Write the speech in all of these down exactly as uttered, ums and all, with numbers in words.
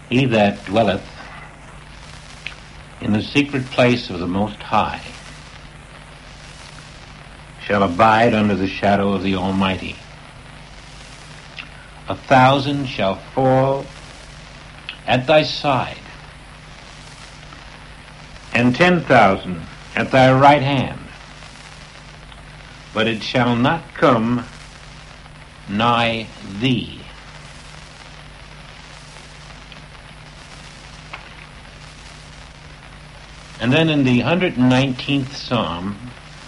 He that dwelleth in the secret place of the Most High shall abide under the shadow of the Almighty. A thousand shall fall at thy side, and ten thousand at thy right hand, but it shall not come nigh thee. And then in the one hundred nineteenth Psalm,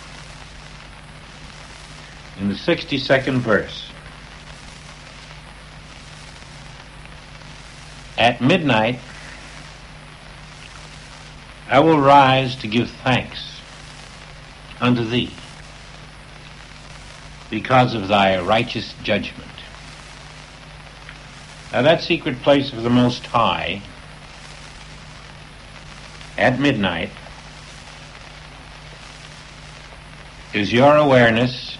in the sixty-second verse, at midnight I will rise to give thanks unto thee because of thy righteous judgment. Now that secret place of the Most High at midnight is your awareness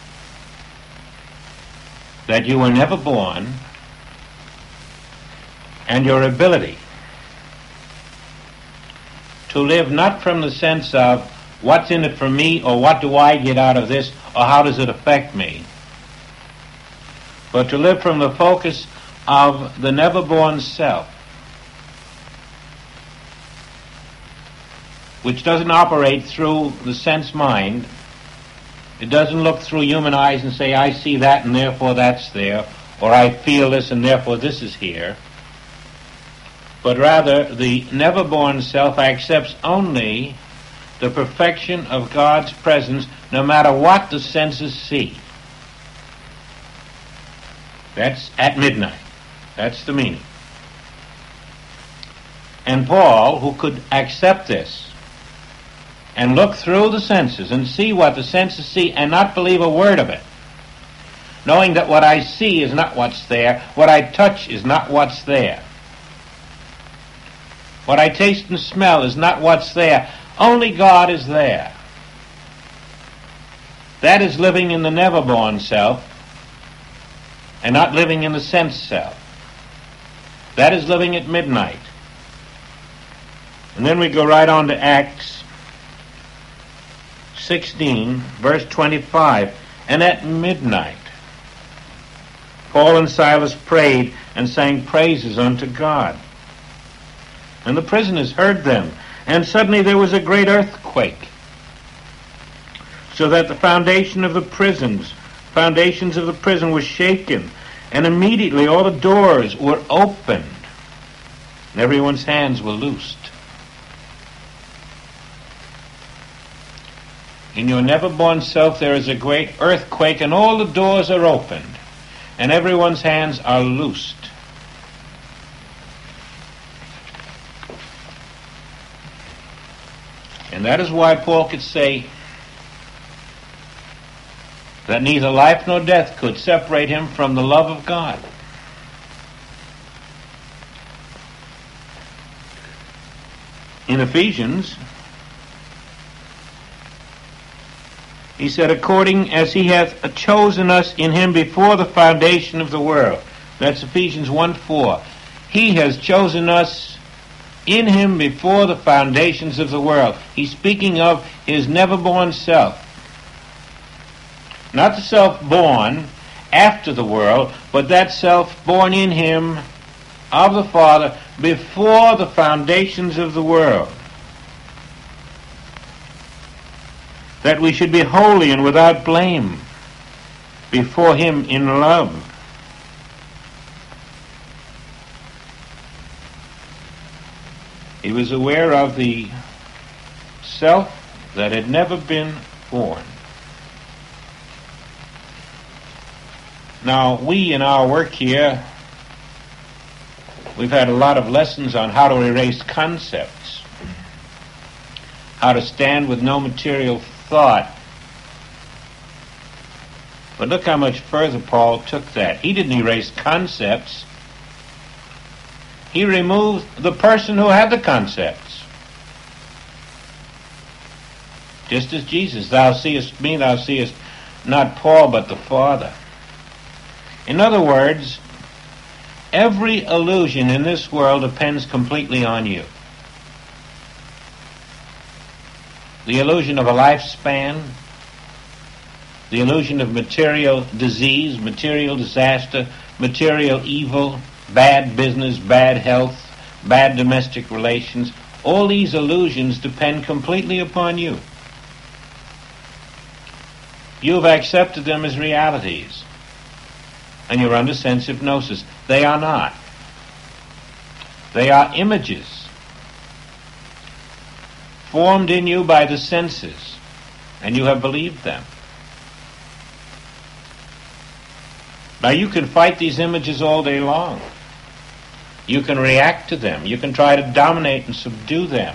that you were never born, and your ability to live not from the sense of what's in it for me, or what do I get out of this, or how does it affect me, but to live from the focus of the never-born self, which doesn't operate through the sense mind. It doesn't look through human eyes and say, I see that and therefore that's there, or I feel this and therefore this is here. But rather, the never-born self accepts only the perfection of God's presence, no matter what the senses see. That's at midnight. That's the meaning. And Paul, who could accept this and look through the senses and see what the senses see and not believe a word of it, knowing that what I see is not what's there, what I touch is not what's there, what I taste and smell is not what's there, only God is there. That is living in the never-born self and not living in the sense self. That is living at midnight. And then we go right on to Acts sixteen, verse twenty-five. And at midnight, Paul and Silas prayed and sang praises unto God. And the prisoners heard them. And suddenly there was a great earthquake, so that the foundation of the prisons, foundations of the prison were shaken. And immediately all the doors were opened, and everyone's hands were loosed. In your never-born self there is a great earthquake, and all the doors are opened, and everyone's hands are loosed. And that is why Paul could say that neither life nor death could separate him from the love of God. In Ephesians, he said, according as he hath chosen us in him before the foundation of the world. That's Ephesians one four. He has chosen us in him before the foundations of the world. He's speaking of his never-born self. Not the self born after the world, but that self born in him of the Father before the foundations of the world. That we should be holy and without blame before him in love. He was aware of the self that had never been born. Now, we in our work here, we've had a lot of lessons on how to erase concepts, how to stand with no material thought. But look how much further Paul took that. He didn't erase concepts. He removed the person who had the concepts. Just as Jesus, thou seest me, thou seest not Paul, but the Father. In other words, Every illusion in this world depends completely on you. The illusion of a lifespan, the illusion of material disease, material disaster, material evil, bad business, bad health, bad domestic relations, all these illusions depend completely upon you. You've accepted them as realities, and you're under sense hypnosis. They are not. They are images formed in you by the senses, and you have believed them. Now you can fight these images all day long. You can react to them. You can try to dominate and subdue them.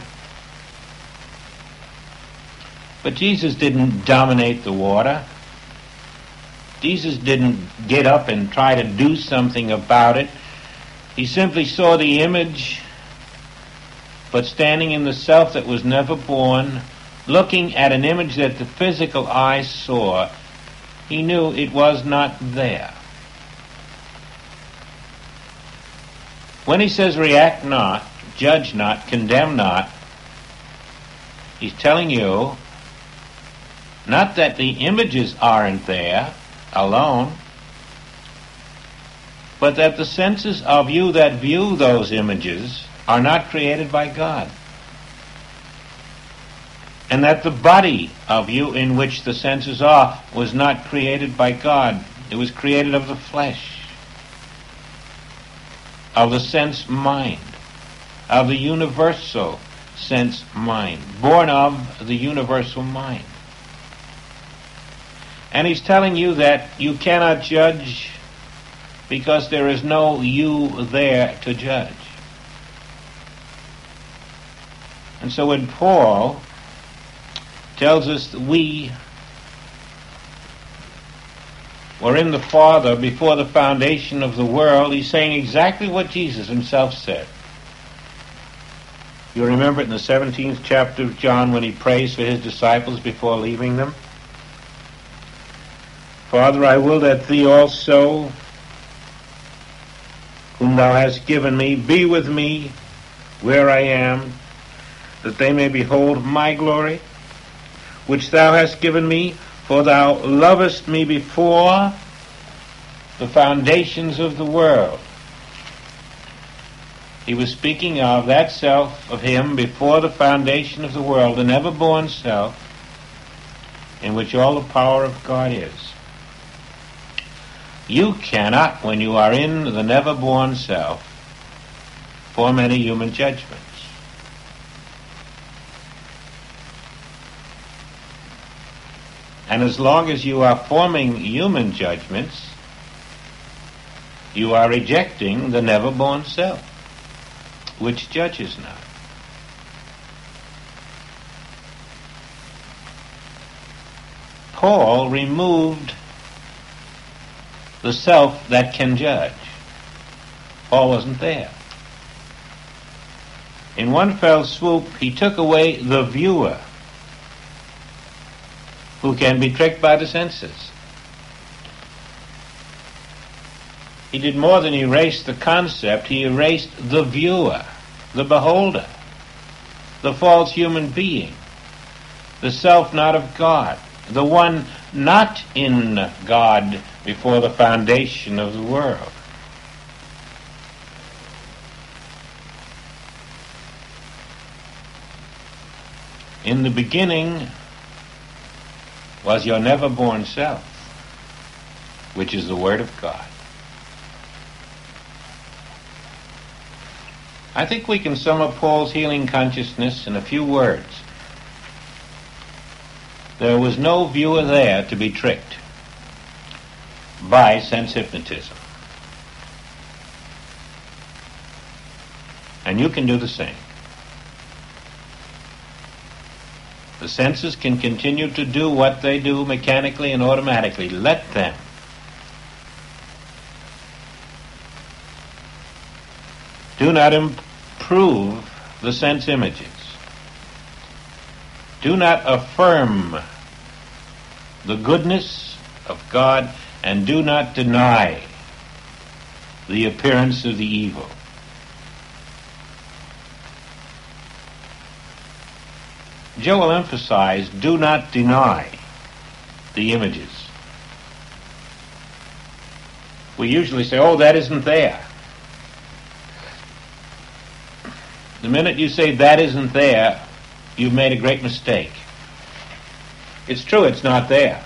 But Jesus didn't dominate the water. Jesus didn't get up and try to do something about it. He simply saw the image, but standing in the self that was never born, looking at an image that the physical eye saw, he knew it was not there. When he says react not, judge not, condemn not, he's telling you not that the images aren't there alone, but that the senses of you that view those images are not created by God. And that the body of you in which the senses are was not created by God. It was created of the flesh, of the sense mind, of the universal sense mind, born of the universal mind. And he's telling you that you cannot judge because there is no you there to judge. And so when Paul tells us that we were in the Father before the foundation of the world, he's saying exactly what Jesus himself said. You remember it in the seventeenth chapter of John when he prays for his disciples before leaving them. Father, I will that thee also, whom thou hast given me, be with me where I am, that they may behold my glory, which thou hast given me, for thou lovest me before the foundations of the world. He was speaking of that self of him before the foundation of the world, the never-born self, in which all the power of God is. You cannot, when you are in the never-born self, form any human judgments. And as long as you are forming human judgments, you are rejecting the never-born self, which judges not. Paul removed the self that can judge. Paul wasn't there. In one fell swoop, he took away the viewer, who can be tricked by the senses. He did more than erase the concept. He erased the viewer, the beholder, the false human being, the self not of God, the one not in God before the foundation of the world. In the beginning was your never-born self, which is the Word of God. I think we can sum up Paul's healing consciousness in a few words. There was no viewer there to be tricked by sense hypnotism. And you can do the same. The senses can continue to do what they do mechanically and automatically. Let them. Do not improve the sense images. Do not affirm the goodness of God, and do not deny the appearance of the evil. Joel emphasized, do not deny the images. We usually say, oh, that isn't there. The minute you say that isn't there, you've made a great mistake. It's true, it's not there.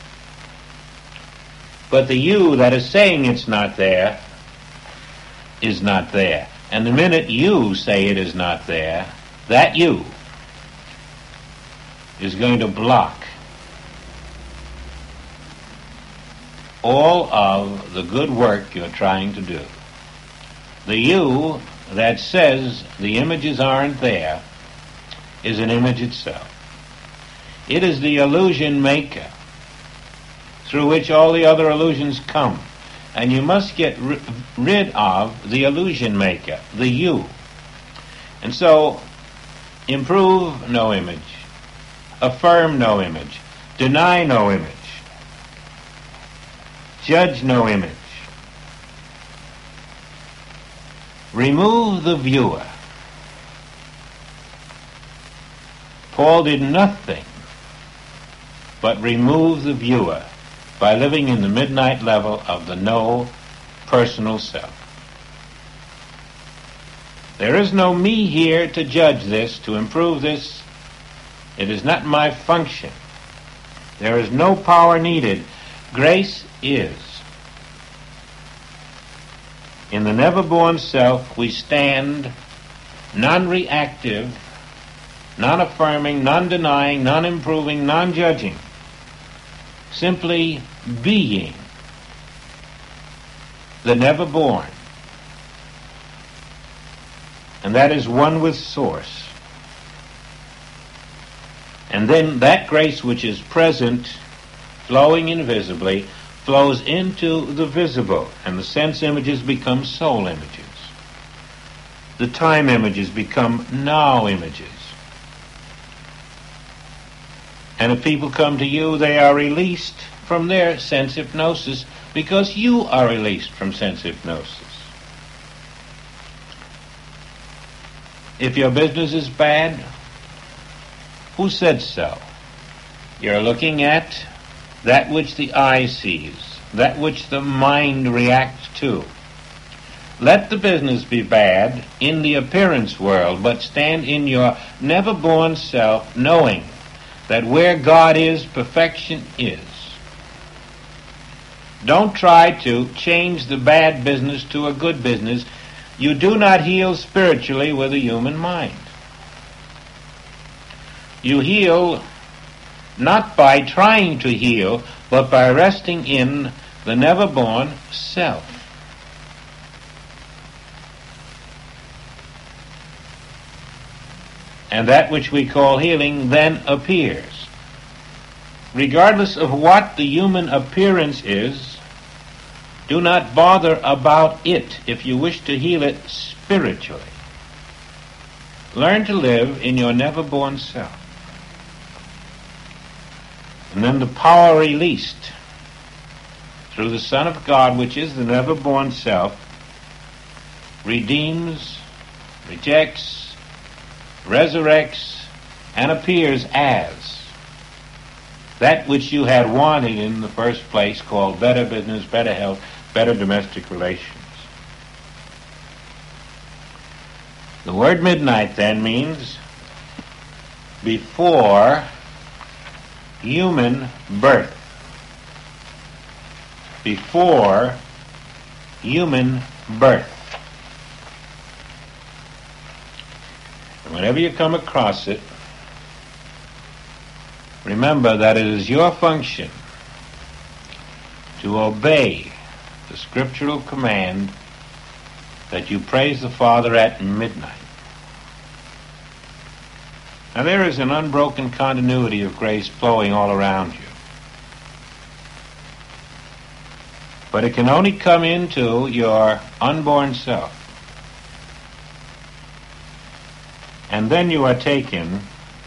But the you that is saying it's not there is not there. And the minute you say it is not there, that you is going to block all of the good work you're trying to do. The you that says the images aren't there is an image itself. It is the illusion maker through which all the other illusions come. And you must get ri- rid of the illusion maker, the you. And so, improve no image, affirm no image, deny no image, judge no image. Remove the viewer. Paul did nothing but remove the viewer by living in the midnight level of the no personal self. There is no me here to judge this, to improve this. It is not my function. There is no power needed. Grace is. In the never-born self, we stand non-reactive, non-affirming, non-denying, non-improving, non-judging, simply being the never-born. And that is one with Source. And then that grace which is present, flowing invisibly, flows into the visible, and the sense images become soul images. The time images become now images. And if people come to you, they are released from their sense hypnosis because you are released from sense hypnosis. If your business is bad, who said so? You're looking at that which the eye sees, that which the mind reacts to. Let the business be bad in the appearance world, but stand in your never-born self knowing that where God is, perfection is. Don't try to change the bad business to a good business. You do not heal spiritually with a human mind. You heal not by trying to heal, but by resting in the never-born self. And that which we call healing then appears. Regardless of what the human appearance is, do not bother about it if you wish to heal it spiritually. Learn to live in your never-born self. And then the power released through the Son of God, which is the never-born self, redeems, rejects, resurrects, and appears as that which you had wanted in the first place, called better business, better health, better domestic relations. The word midnight then means before human birth. Before human birth. And whenever you come across it, remember that it is your function to obey the scriptural command that you praise the Father at midnight. Now there is an unbroken continuity of grace flowing all around you. But it can only come into your unborn self. And then you are taken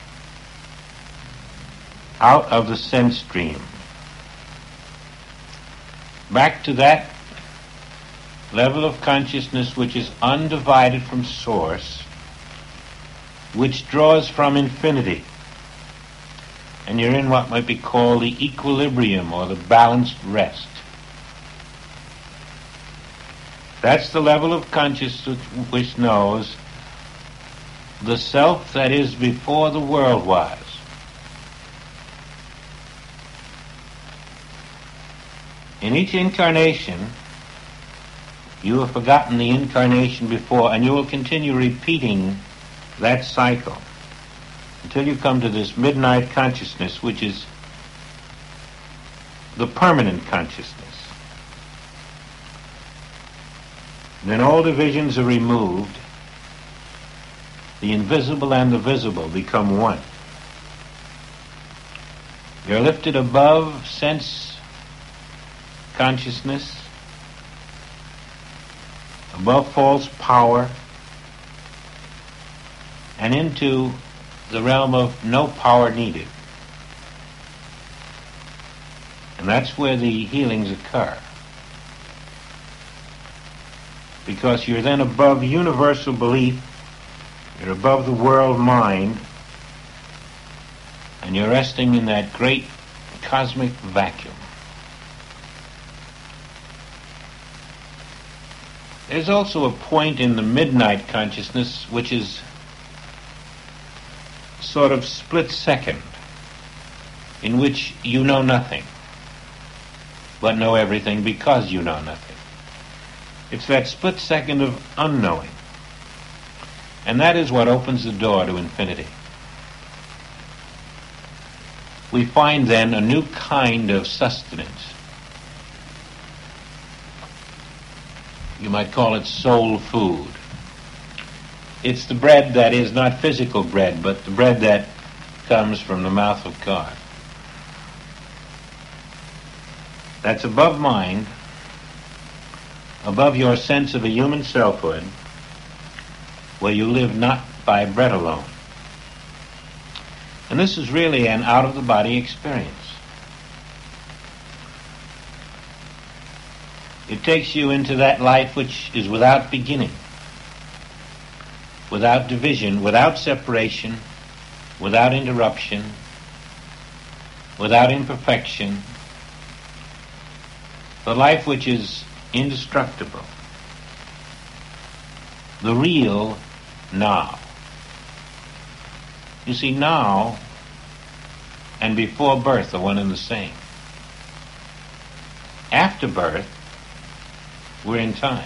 out of the sense stream, back to that level of consciousness which is undivided from source, which draws from infinity. And you're in what might be called the equilibrium or the balanced rest. That's the level of consciousness which knows the self that is before the world was. In each incarnation, you have forgotten the incarnation before, and you will continue repeating that cycle until you come to this midnight consciousness, which is the permanent consciousness. Then all divisions are removed. The invisible and the visible become one. You're lifted above sense consciousness, above false power, and into the realm of no power needed. And that's where the healings occur. Because you're then above universal belief, you're above the world mind, and you're resting in that great cosmic vacuum. There's also a point in the midnight consciousness which is sort of split second, in which you know nothing, but know everything because you know nothing. It's that split second of unknowing. And that is what opens the door to infinity. We find then a new kind of sustenance. You might call it soul food. It's the bread that is not physical bread, but the bread that comes from the mouth of God. That's above mind, above your sense of a human selfhood, where you live not by bread alone. And this is really an out-of-the-body experience. It takes you into that life which is without beginning, without division, without separation, without interruption, without imperfection, the life which is indestructible, the real now. You see, now and before birth are one and the same. After birth, we're in time.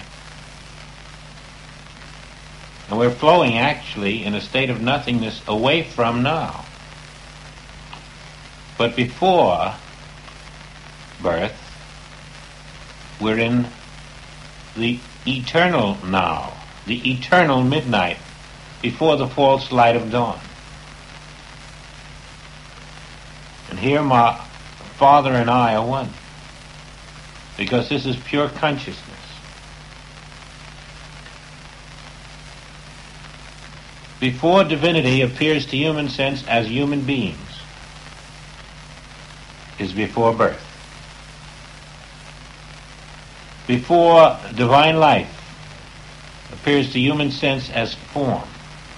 And we're flowing actually in a state of nothingness away from now. But before birth, we're in the eternal now, the eternal midnight, before the false light of dawn. And here my Father and I are one, because this is pure consciousness. Before divinity appears to human sense as human beings is before birth. Before divine life appears to human sense as form.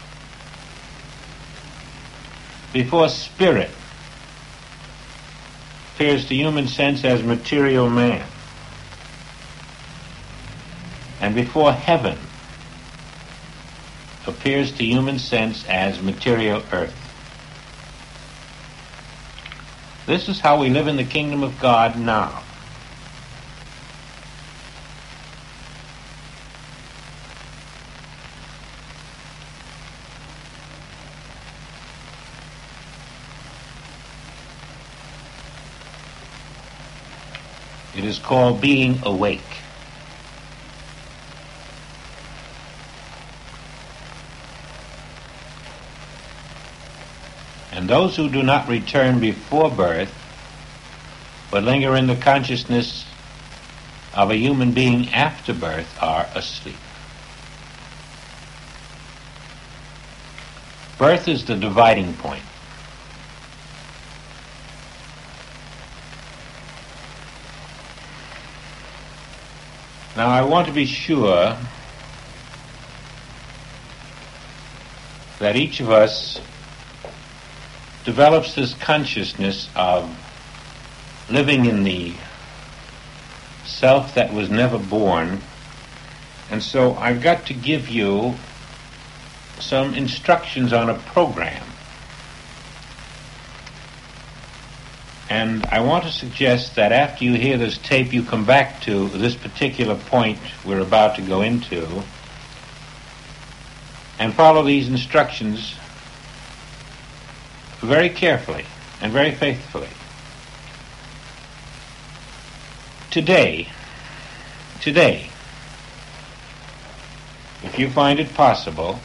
Before spirit appears to human sense as material man. And before heaven appears to human sense as material earth. This is how we live in the kingdom of God now. It is called being awake. And those who do not return before birth, but linger in the consciousness of a human being after birth, are asleep. Birth is the dividing point. Now, I want to be sure that each of us develops this consciousness of living in the self that was never born. And so I've got to give you some instructions on a program. And I want to suggest that after you hear this tape, you come back to this particular point we're about to go into and follow these instructions very carefully and very faithfully. Today, today, if you find it possible,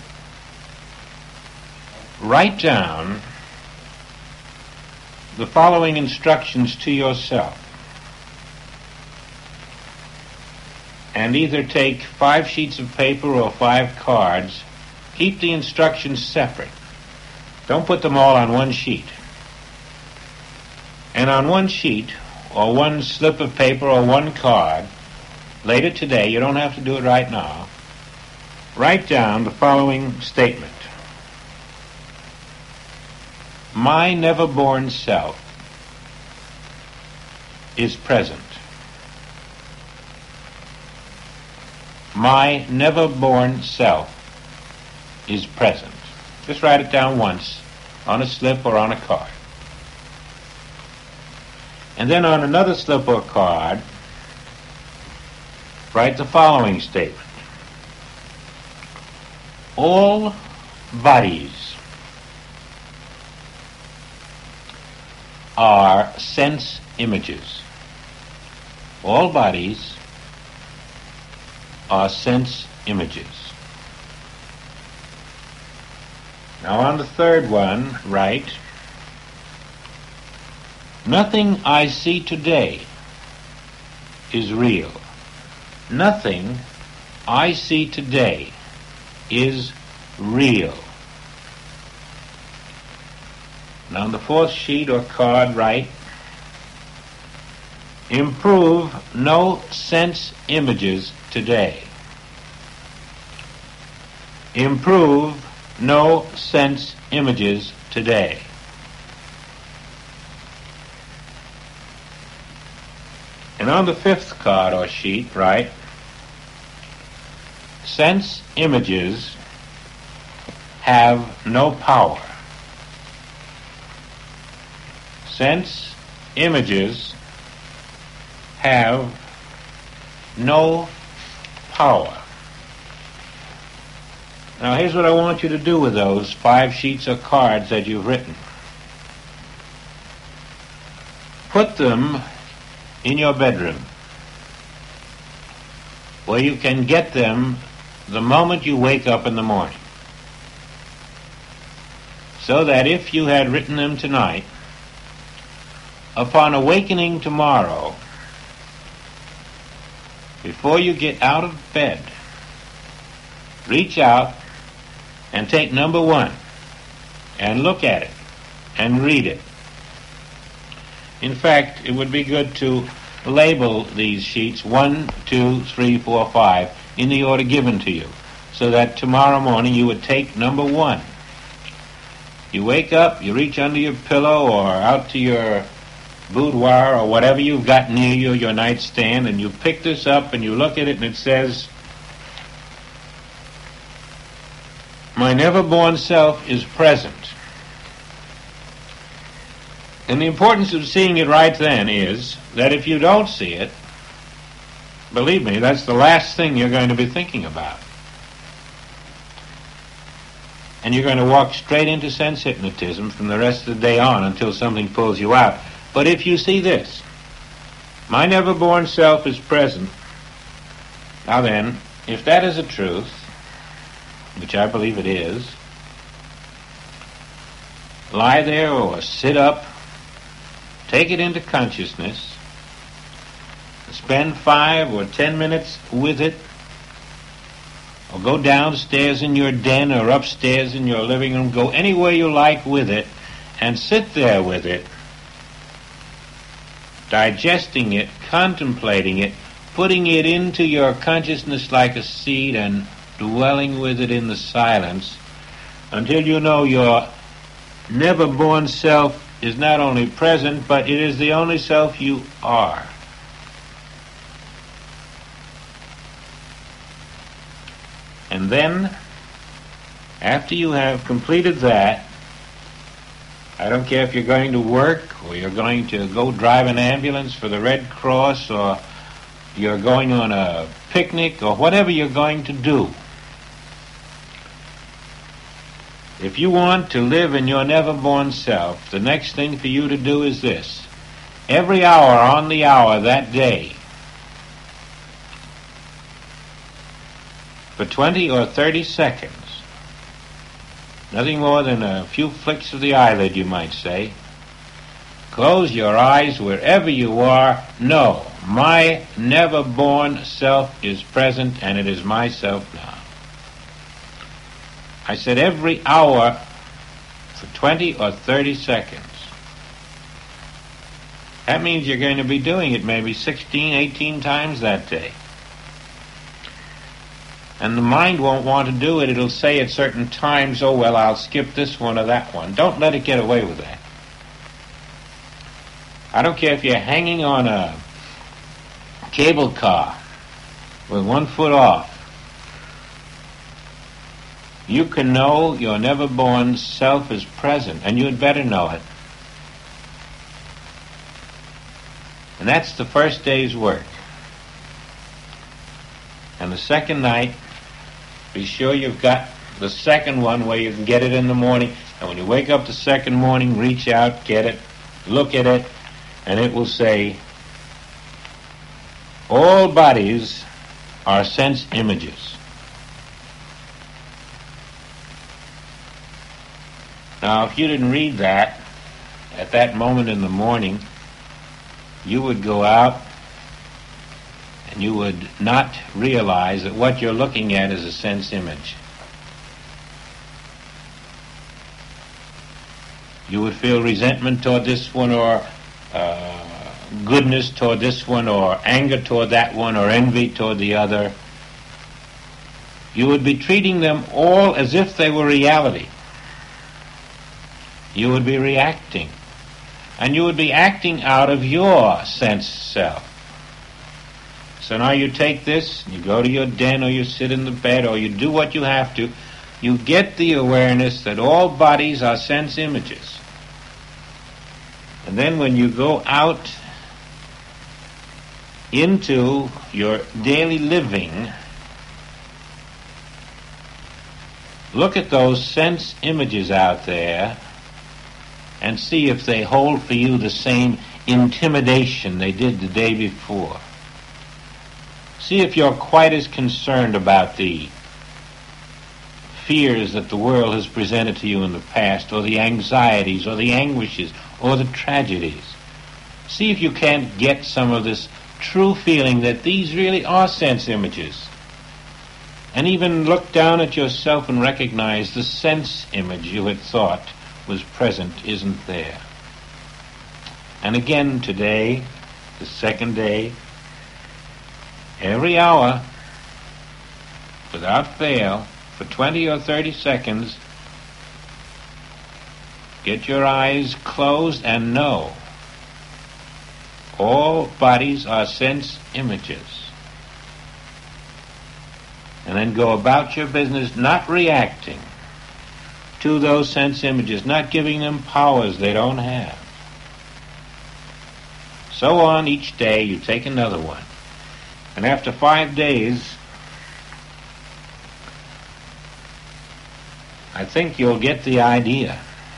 write down the following instructions to yourself, and either take five sheets of paper or five cards. Keep the instructions separate. Don't put them all on one sheet. And on one sheet, or one slip of paper or one card, later today, you don't have to do it right now, write down the following statement. My never-born self is present. My never-born self is present. Just write it down once on a slip or on a card. And then on another slip or card, write the following statement. All bodies are sense images. All bodies are sense images. Now on the third one, write, nothing I see today is real. Nothing I see today is real. Now on the fourth sheet or card, write, improve no sense images today. Improve no sense images today. And on the fifth card or sheet, write, sense images have no power. Sense images have no power. Now here's what I want you to do with those five sheets of cards that you've written. Put them in your bedroom, where you can get them the moment you wake up in the morning, so that if you had written them tonight, upon awakening tomorrow, before you get out of bed, reach out and take number one and look at it and read it. In fact, it would be good to label these sheets one, two, three, four, five in the order given to you, so that tomorrow morning you would take number one. You wake up, you reach under your pillow or out to your boudoir or whatever you've got near you, your nightstand, and you pick this up and you look at it and it says, my never-born self is present. And the importance of seeing it right then is that if you don't see it, believe me, that's the last thing you're going to be thinking about. And you're going to walk straight into sense hypnotism from the rest of the day on until something pulls you out. But if you see this, my never-born self is present, now then, if that is a truth, which I believe it is, lie there or sit up, take it into consciousness, spend five or ten minutes with it, or go downstairs in your den or upstairs in your living room, go anywhere you like with it, and sit there with it, digesting it, contemplating it, putting it into your consciousness like a seed and dwelling with it in the silence until you know your never-born self is not only present, but it is the only self you are. And then, after you have completed that, I don't care if you're going to work or you're going to go drive an ambulance for the Red Cross or you're going on a picnic or whatever you're going to do. If you want to live in your never-born self, the next thing for you to do is this. Every hour on the hour that day, for twenty or thirty seconds, nothing more than a few flicks of the eyelid, you might say, close your eyes wherever you are. No, my never-born self is present, and it is myself now. I said every hour for twenty or thirty seconds. That means you're going to be doing it maybe sixteen, eighteen times that day. And the mind won't want to do it. It'll say at certain times, oh, well, I'll skip this one or that one. Don't let it get away with that. I don't care if you're hanging on a cable car with one foot off. You can know your never-born self is present, and you had better know it. And that's the first day's work. And the second night, be sure you've got the second one where you can get it in the morning. And when you wake up the second morning, reach out, get it, look at it, and it will say, all bodies are sense images. Now, if you didn't read that at that moment in the morning, you would go out and you would not realize that what you're looking at is a sense image. You would feel resentment toward this one, or uh, goodness toward this one, or anger toward that one, or envy toward the other. You would be treating them all as if they were reality. You would be reacting. And you would be acting out of your sense self. So now you take this, you go to your den, or you sit in the bed, or you do what you have to. You get the awareness that all bodies are sense images. And then when you go out into your daily living, look at those sense images out there and see if they hold for you the same intimidation they did the day before. See if you're quite as concerned about the fears that the world has presented to you in the past, or the anxieties, or the anguishes, or the tragedies. See if you can't get some of this true feeling that these really are sense images. And even look down at yourself and recognize the sense image you had thought was present isn't there. And again today, the second day, every hour, without fail, for twenty or thirty seconds, get your eyes closed and know all bodies are sense images. And then go about your business not reacting to those sense images, not giving them powers they don't have. So on each day, you take another one. And after five days, I think you'll get the idea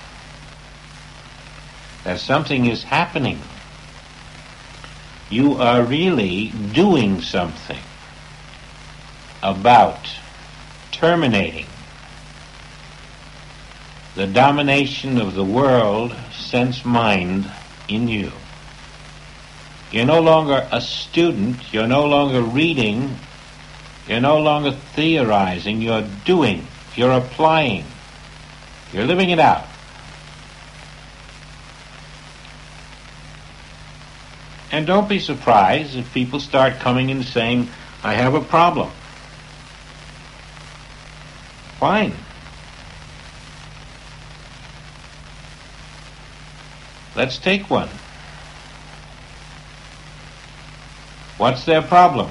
that something is happening. You are really doing something about terminating the domination of the world sense mind in you. You're no longer a student, you're no longer reading, you're no longer theorizing, you're doing, you're applying, you're living it out. And don't be surprised if people start coming and saying, I have a problem. Fine. Let's take one. What's their problem?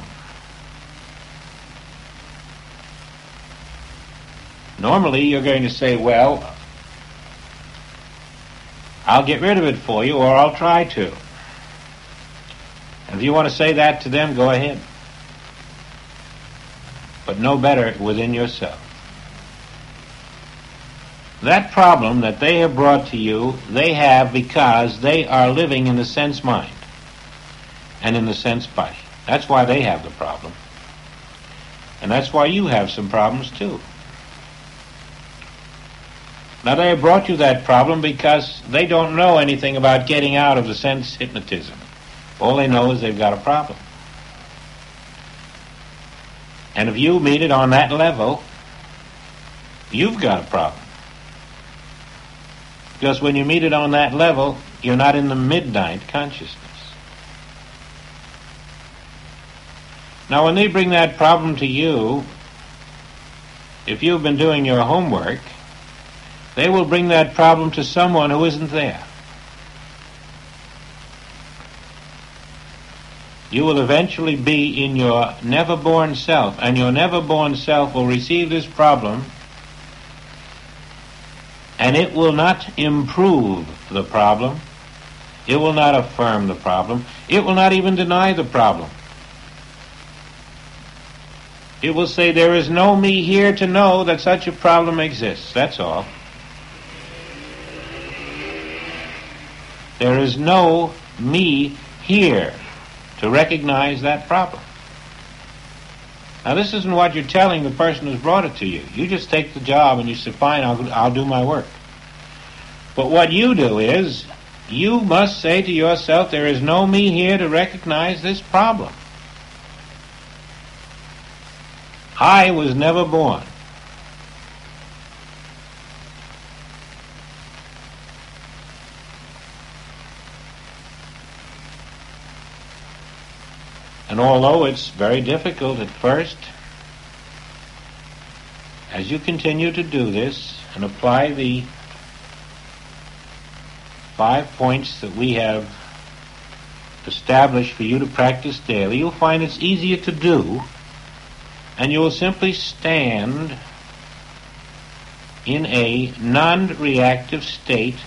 Normally you're going to say, well, I'll get rid of it for you, or I'll try to. And if you want to say that to them, go ahead. But know better within yourself. That problem that they have brought to you, they have because they are living in the sense mind and in the sense body. That's why they have the problem. And that's why you have some problems too. Now, they have brought you that problem because they don't know anything about getting out of the sense hypnotism. All they know is they've got a problem. And if you meet it on that level, you've got a problem. Because when you meet it on that level, you're not in the midnight consciousness. Now, when they bring that problem to you, if you've been doing your homework, they will bring that problem to someone who isn't there. You will eventually be in your never-born self, and your never-born self will receive this problem, and it will not improve the problem. It will not affirm the problem. It will not even deny the problem. It will say, there is no me here to know that such a problem exists. That's all. There is no me here to recognize that problem. Now, this isn't what you're telling the person who's brought it to you. You just take the job and you say, fine, I'll, I'll do my work. But what you do is, you must say to yourself, there is no me here to recognize this problem. I was never born. And although it's very difficult at first, as you continue to do this and apply the five points that we have established for you to practice daily, you'll find it's easier to do, and you will simply stand in a non-reactive state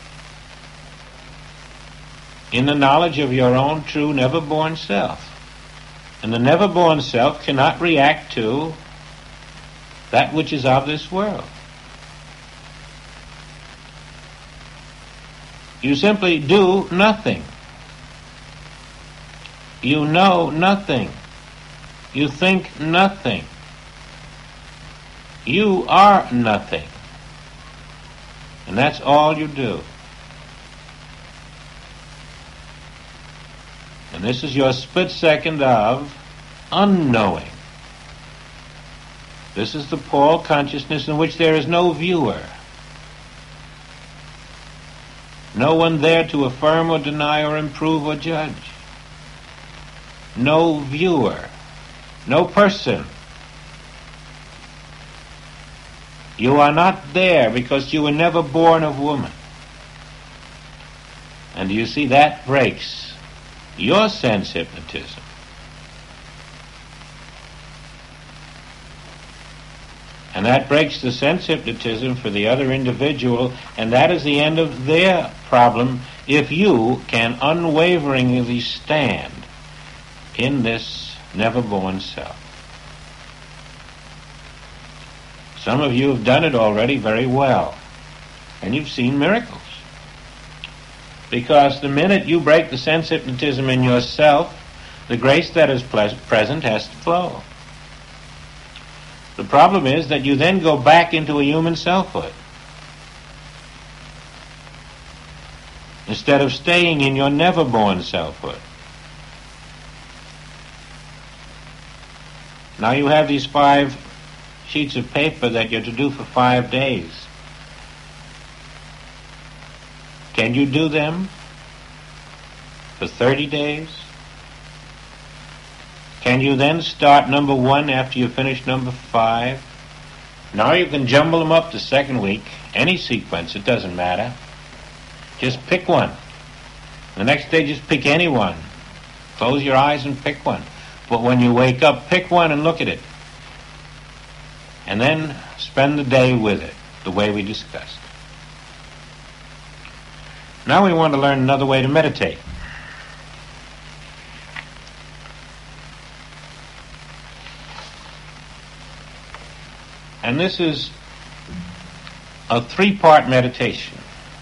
in the knowledge of your own true never-born self. And the never-born self cannot react to that which is of this world. You simply do nothing. You know nothing. You think nothing. You are nothing. And that's all you do. And this is your split second of unknowing. This is the Paul consciousness in which there is no viewer. No one there to affirm or deny or improve or judge. No viewer. No person. You are not there because you were never born of woman. And do you see, that breaks your sense hypnotism. And that breaks the sense hypnotism for the other individual, and that is the end of their problem if you can unwaveringly stand in this never-born self. Some of you have done it already very well, and you've seen miracles. Because the minute you break the sense hypnotism in yourself, the grace that is present has to flow. The problem is that you then go back into a human selfhood, instead of staying in your never-born selfhood. Now you have these five sheets of paper that you're to do for five days. Can you do them? for thirty days? Can you then start number one after you finish number five? Now you can jumble them up the second week, any sequence, it doesn't matter. Just pick one. The next day just pick any one. Close your eyes and pick one. But when you wake up, pick one and look at it. And then spend the day with it, the way we discussed. Now we want to learn another way to meditate. And this is a three-part meditation.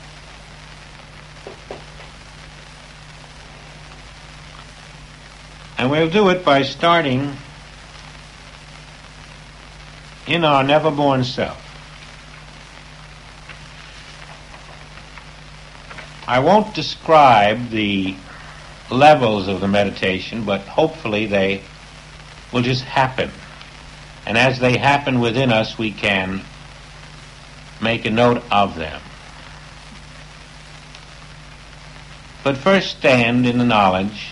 And we'll do it by starting in our never-born self. I won't describe the levels of the meditation, but hopefully they will just happen. And as they happen within us, we can make a note of them. But first stand in the knowledge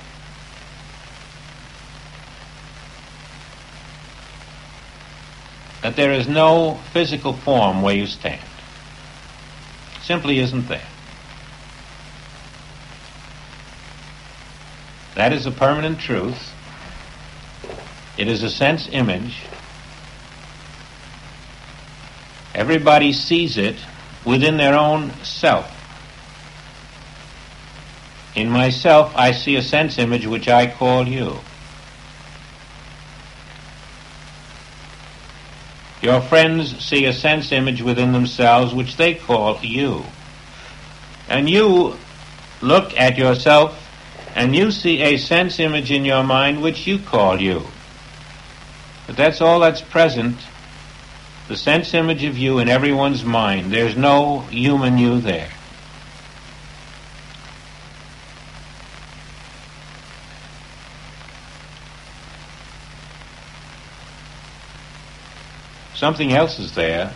that there is no physical form where you stand. Simply isn't there. That is a permanent truth. It is a sense image. Everybody sees it within their own self. In myself, I see a sense image which I call you. Your friends see a sense image within themselves which they call you. And you look at yourself and you see a sense image in your mind which you call you. But that's all that's present, the sense image of you in everyone's mind. There's no human you there. Something else is there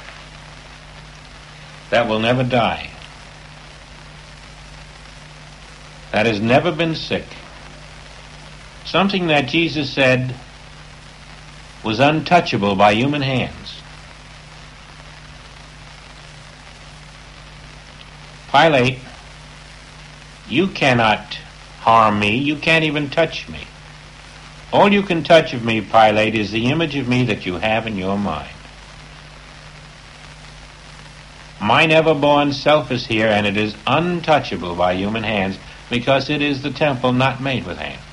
that will never die, that has never been sick. Something that Jesus said was untouchable by human hands. Pilate, you cannot harm me. You can't even touch me. All you can touch of me, Pilate, is the image of me that you have in your mind. My never-born self is here, and it is untouchable by human hands because it is the temple not made with hands.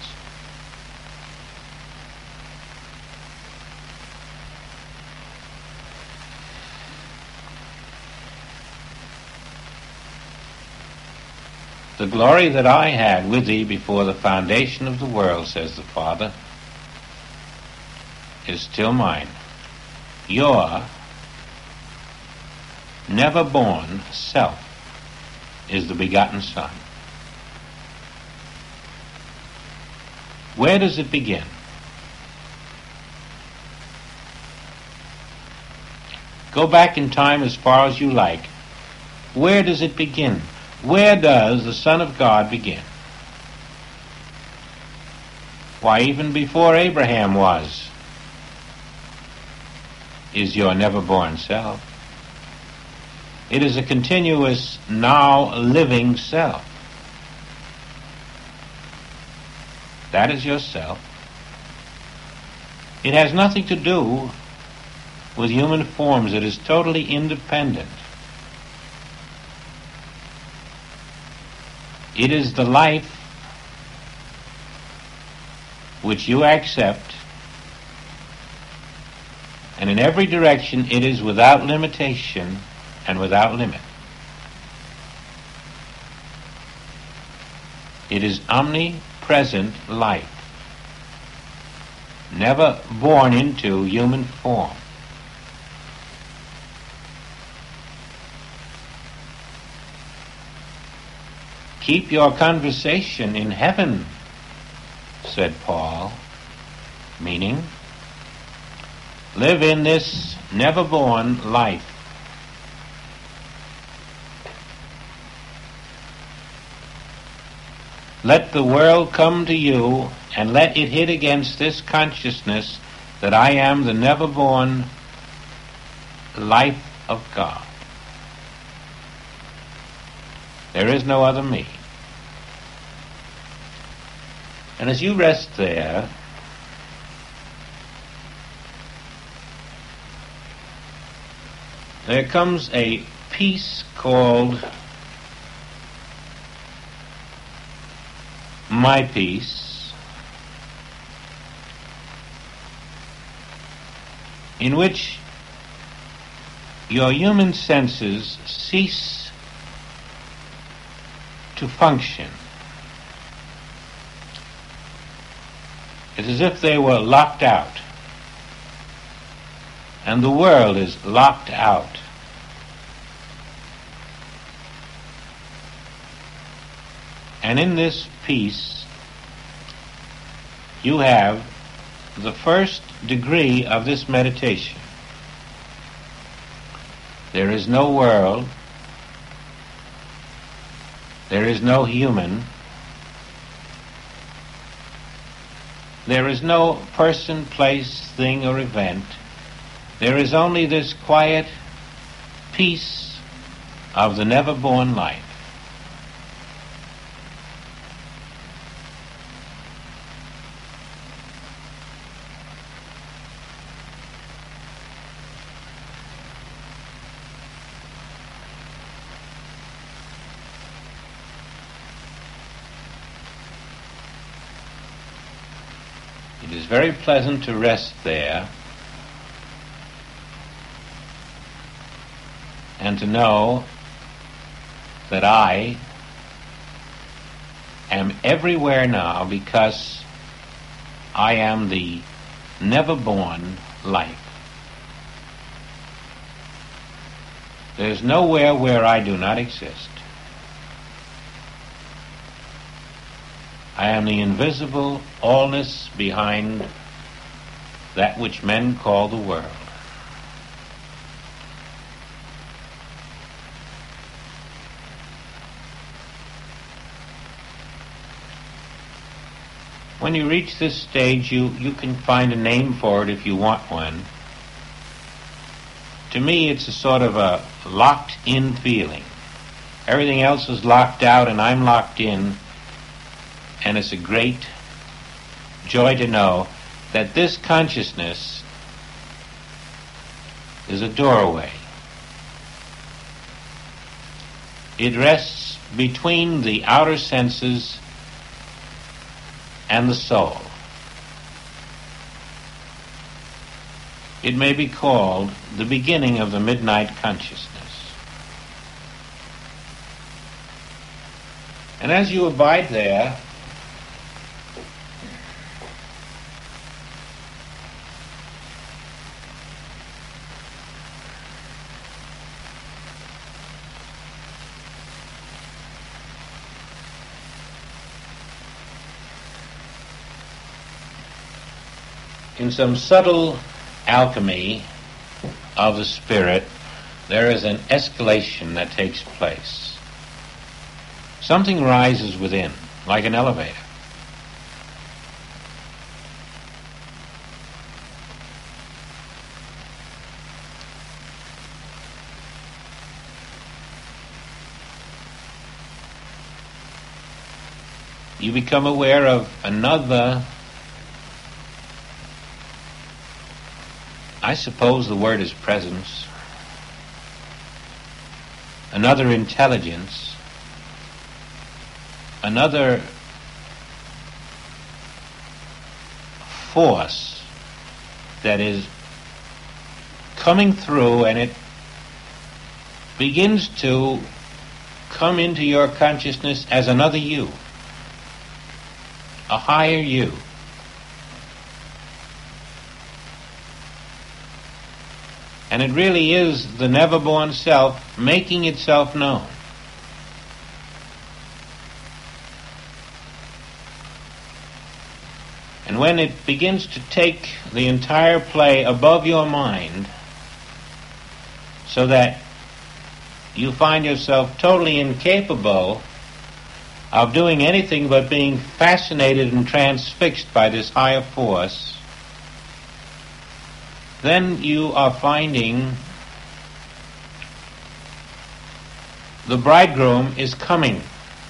The glory that I had with thee before the foundation of the world, says the Father, is still mine. Your never-born self is the begotten Son. Where does it begin? Go back in time as far as you like. Where does it begin? Where does the Son of God begin? Why, even before Abraham was, is your never-born self. It is a continuous, now living self. That is yourself. It has nothing to do with human forms. It is totally independent. It is the life which you accept, and in every direction it is without limitation and without limit. It is omnipresent life, never born into human form. Keep your conversation in heaven, said Paul, meaning, live in this never-born life. let the world come to you and let it hit against this consciousness that I am the never-born life of God. There is no other me. And as you rest there, there comes a peace called my peace, in which your human senses cease to function. It's as if they were locked out, and the world is locked out. And in this peace, you have the first degree of this meditation. There is no world. There is no human. There is no person, place, thing, or event. There is only this quiet peace of the never-born life. It is very pleasant to rest there and to know that I am everywhere now because I am the never-born life. There's nowhere where I do not exist. I am the invisible allness behind that which men call the world. When you reach this stage, you, you can find a name for it if you want one. To me, it's a sort of a locked-in feeling. Everything else is locked out and I'm locked in. And it's a great joy to know that this consciousness is a doorway. It rests between the outer senses and the soul. It may be called the beginning of the midnight consciousness. And as you abide there, in some subtle alchemy of the spirit, there is an escalation that takes place. Something rises within, like an elevator. You become aware of another, I suppose the word is presence, another intelligence, another force that is coming through, and it begins to come into your consciousness as another you, a higher you. And it really is the never-born self making itself known. And when it begins to take the entire play above your mind, so that you find yourself totally incapable of doing anything but being fascinated and transfixed by this higher force, then you are finding the bridegroom is coming.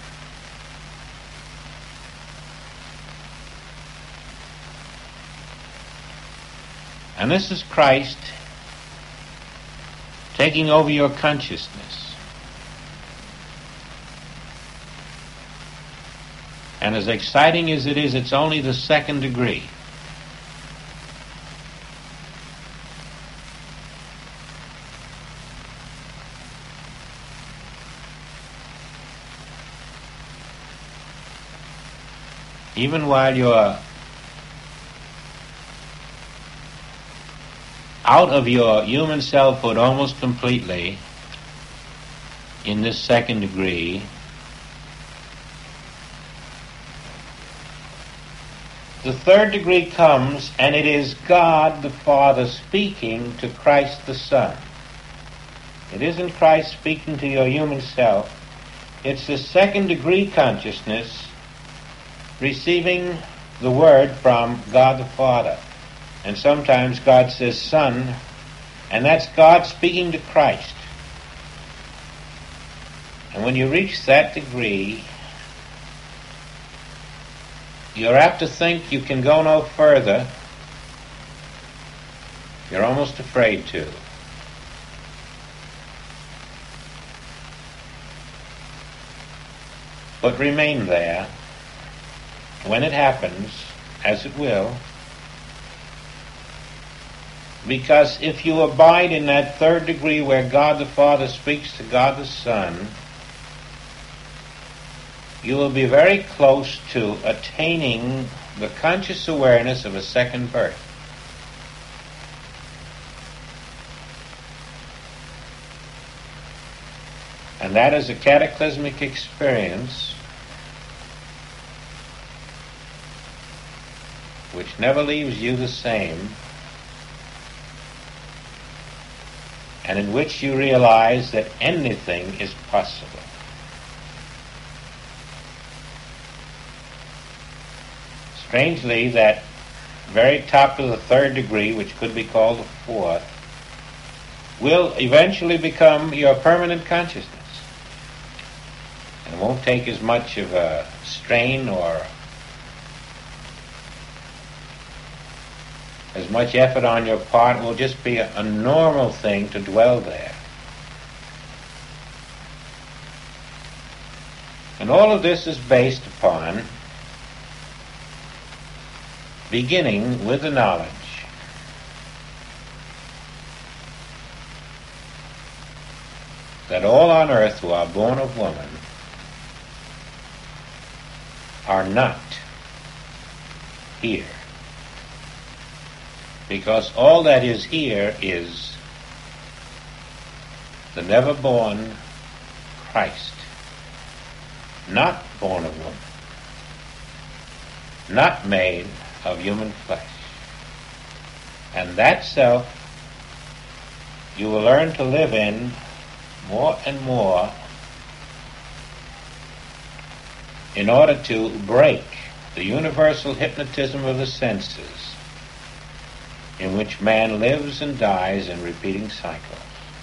And this is Christ taking over your consciousness. And as exciting as it is, it's only the second degree. Even while you're out of your human selfhood almost completely in this second degree, the third degree comes, and it is God the Father speaking to Christ the Son. It isn't Christ speaking to your human self. It's the second degree consciousness receiving the word from God the Father. And sometimes God says Son, and that's God speaking to Christ. And when you reach that degree, you're apt to think you can go no further. You're almost afraid to. But remain there. When it happens, as it will, because if you abide in that third degree where God the Father speaks to God the Son, you will be very close to attaining the conscious awareness of a second birth. And that is a cataclysmic experience which never leaves you the same, and in which you realize that anything is possible. Strangely, that very top of the third degree, which could be called the fourth, will eventually become your permanent consciousness. And it won't take as much of a strain or as much effort on your part. It will just be a, a normal thing to dwell there. And all of this is based upon beginning with the knowledge that all on earth who are born of woman are not here. Because all that is here is the never-born Christ, not born of woman, not made of human flesh. And that self you will learn to live in more and more in order to break the universal hypnotism of the senses in which man lives and dies in repeating cycles.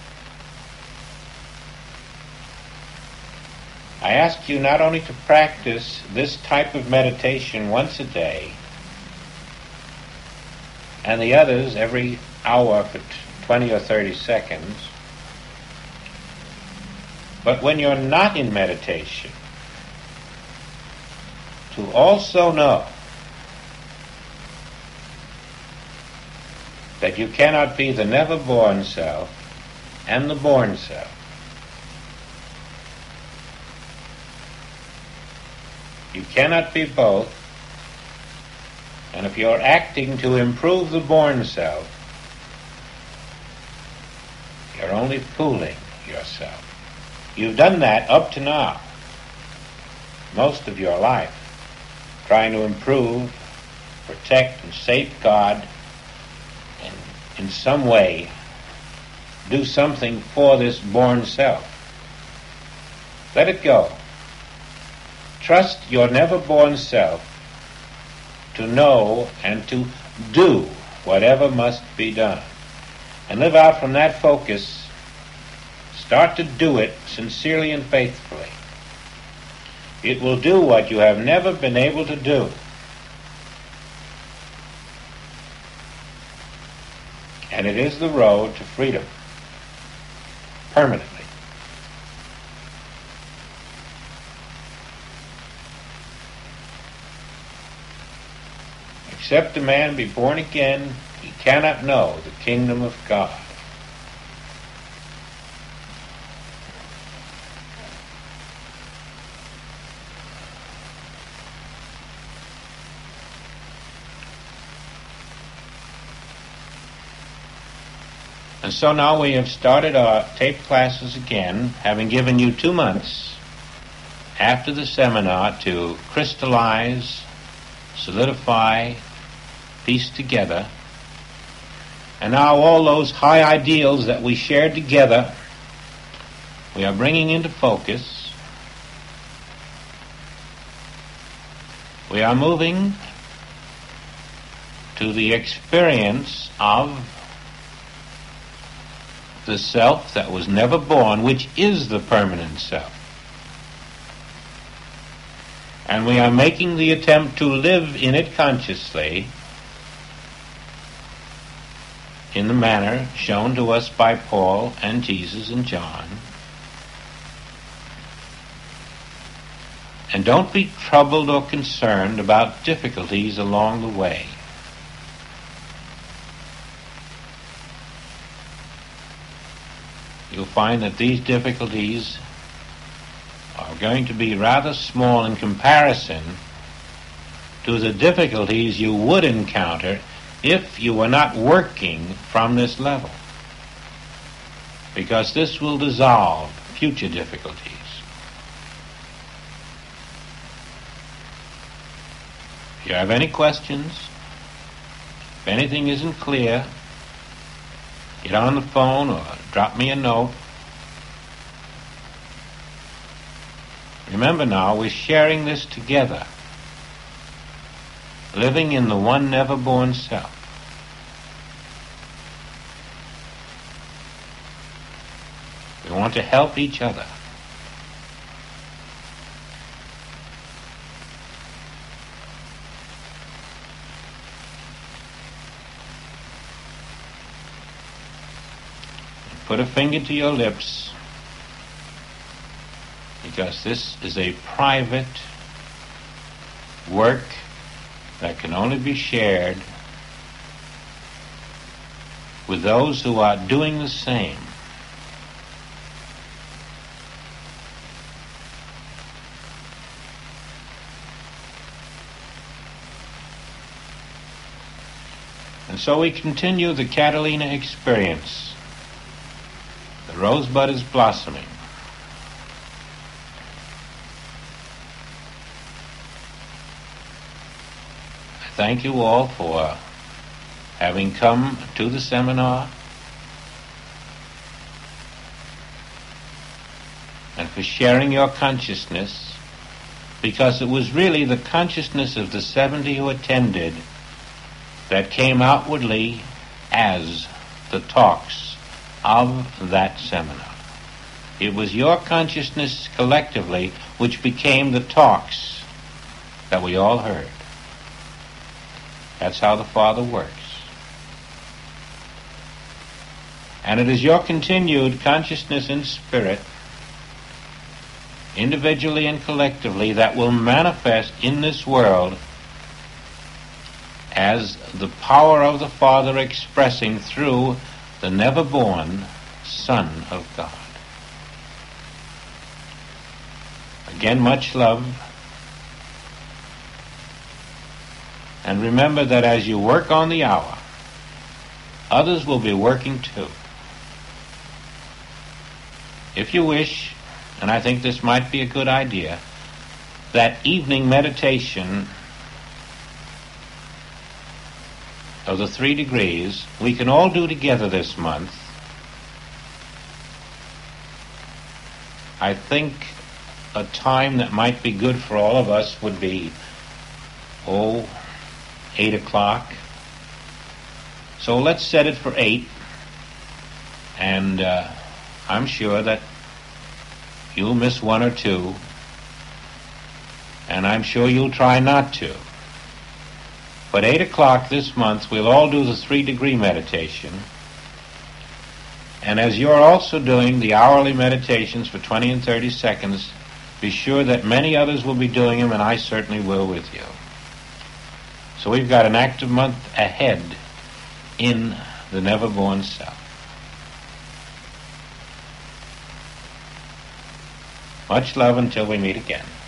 I ask you not only to practice this type of meditation once a day, and the others every hour for twenty or thirty seconds, but when you're not in meditation, to also know that you cannot be the never-born self and the born self. You cannot be both, and if you're acting to improve the born self, you're only fooling yourself. You've done that up to now, most of your life, trying to improve, protect, and safeguard, and in some way do something for this born self. Let it go. trust your never-born self to know and to do whatever must be done. And live out from that focus. Start to do it sincerely and faithfully. It will do what you have never been able to do. And it is the road to freedom. Permanently. Except a man be born again, he cannot know the kingdom of God. And so now we have started our tape classes again, having given you two months after the seminar to crystallize, solidify, piece together. And now all those high ideals that we shared together, we are bringing into focus. We are moving to the experience of the self that was never born, which is the permanent self. And we are making the attempt to live in it consciously in the manner shown to us by Paul and Jesus and John. And don't be troubled or concerned about difficulties along the way. You'll find that these difficulties are going to be rather small in comparison to the difficulties you would encounter if you were not working from this level. Because this will dissolve future difficulties. If you have any questions, if anything isn't clear, get on the phone or drop me a note. Remember now, we're sharing this together, living in the one never-born self. We want to help each other. Put a finger to your lips, because this is a private work that can only be shared with those who are doing the same. And so we continue the Catalina experience. The rosebud is blossoming. I thank you all for having come to the seminar and for sharing your consciousness, because it was really the consciousness of the seventy who attended that came outwardly as the talks of that seminar. It was your consciousness collectively which became the talks that we all heard. That's how the Father works. And it is your continued consciousness in spirit, individually and collectively, that will manifest in this world as the power of the Father expressing through the never-born Son of God. Again, much love. And remember that as you work on the hour, others will be working too. If you wish, and I think this might be a good idea, that evening meditation of the three degrees we can all do together this month. I think a time that might be good for all of us would be, oh, eight o'clock. So let's set it for eight, and uh, I'm sure that you'll miss one or two, and I'm sure you'll try not to. But eight o'clock this month, we'll all do the three-degree meditation. And as you're also doing the hourly meditations for twenty and thirty seconds, be sure that many others will be doing them, and I certainly will with you. So we've got an active month ahead in the Never-Born Self. Much love until we meet again.